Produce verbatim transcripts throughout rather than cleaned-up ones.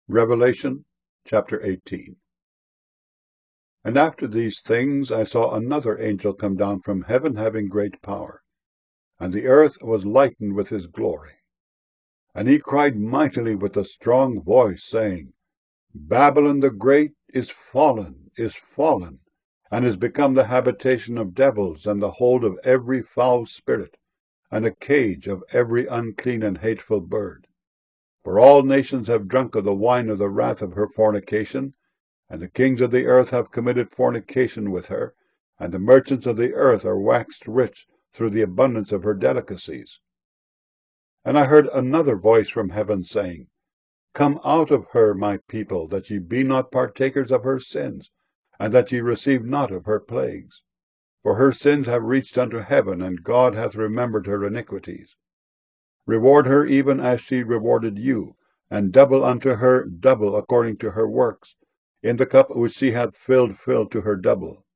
Revelation chapter eighteen. And after these things I saw another angel come down from heaven, having great power, and the earth was lightened with his glory. And he cried mightily with a strong voice, saying, Babylon the great is fallen, is fallen, and is become the habitation of devils, and the hold of every foul spirit, and a cage of every unclean and hateful bird. For all nations have drunk of the wine of the wrath of her fornication, and the kings of the earth have committed fornication with her, and the merchants of the earth are waxed rich through the abundance of her delicacies. And I heard another voice from heaven saying, Come out of her, my people, that ye be not partakers of her sins, and that ye receive not of her plagues. For her sins have reached unto heaven, and God hath remembered her iniquities. Reward her even as she rewarded you, and double unto her double according to her works. In the cup which she hath filled, fill to her double.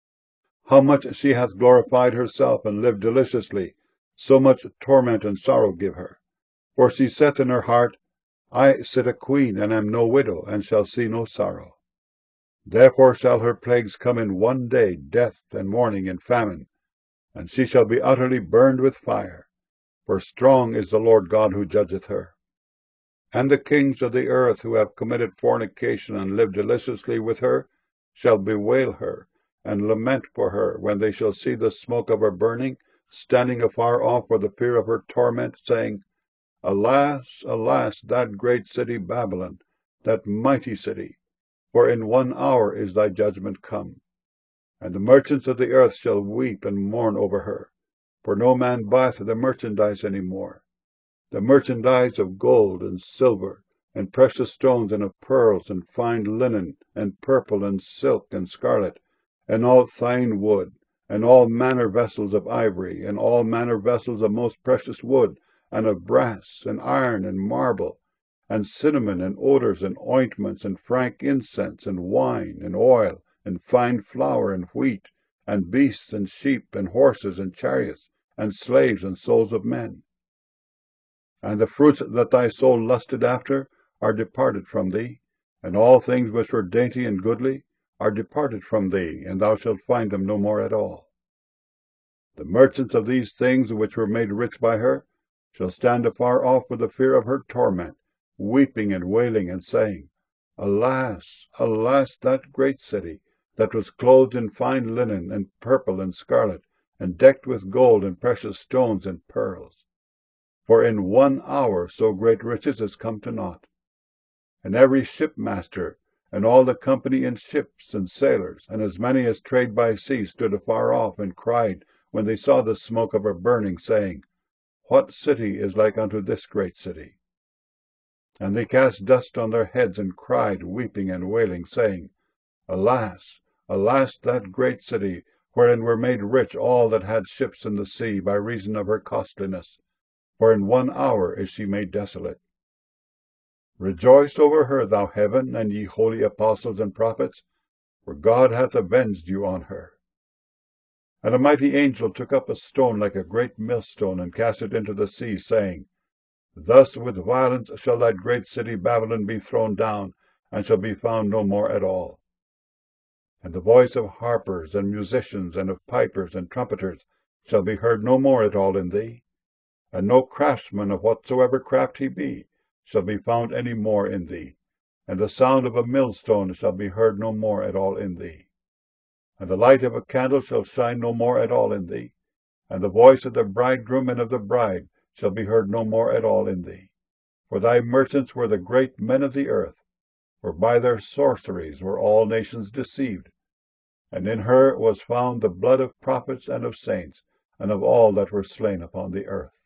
How much she hath glorified herself, and lived deliciously, so much torment and sorrow give her. For she saith in her heart, I sit a queen, and am no widow, and shall see no sorrow. Therefore shall her plagues come in one day, death, and mourning, and famine, and she shall be utterly burned with fire. For strong is the Lord God who judgeth her. And the kings of the earth who have committed fornication and lived deliciously with her shall bewail her, and lament for her, when they shall see the smoke of her burning, standing afar off for the fear of her torment, saying, Alas, alas, that great city Babylon, that mighty city, for in one hour is thy judgment come. And the merchants of the earth shall weep and mourn over her, for no man buyeth the merchandise any more, the merchandise of gold and silver, and precious stones, and of pearls, and fine linen, and purple, and silk, and scarlet, and all fine wood, and all manner vessels of ivory, and all manner vessels of most precious wood, and of brass, and iron, and marble, and cinnamon, and odors, and ointments, and frank incense, and wine, and oil, and fine flour, and wheat, and beasts, and sheep, and horses, and chariots, and slaves, and souls of men. And the fruits that thy soul lusted after are departed from thee, and all things which were dainty and goodly are departed from thee, and thou shalt find them no more at all. The merchants of these things which were made rich by her shall stand afar off with the fear of her torment, weeping and wailing, and saying, Alas, alas, that great city, that was clothed in fine linen, and purple, and scarlet, and decked with gold, and precious stones, and pearls. For in one hour so great riches is come to naught. And every shipmaster, and all the company in ships, and sailors, and as many as trade by sea, stood afar off, and cried, when they saw the smoke of her burning, saying, What city is like unto this great city? And they cast dust on their heads, and cried, weeping and wailing, saying, Alas, alas, that great city, wherein were made rich all that had ships in the sea, by reason of her costliness. For in one hour is she made desolate. Rejoice over her, thou heaven, and ye holy apostles and prophets, for God hath avenged you on her. And a mighty angel took up a stone like a great millstone, and cast it into the sea, saying, Thus with violence shall that great city Babylon be thrown down, and shall be found no more at all. And the voice of harpers and musicians, and of pipers and trumpeters, shall be heard no more at all in thee. And no craftsman of whatsoever craft he be shall be found any more in thee. And the sound of a millstone shall be heard no more at all in thee. And the light of a candle shall shine no more at all in thee. And the voice of the bridegroom and of the bride shall be heard no more at all in thee. For thy merchants were the great men of the earth, for by their sorceries were all nations deceived. And in her was found the blood of prophets and of saints, and of all that were slain upon the earth.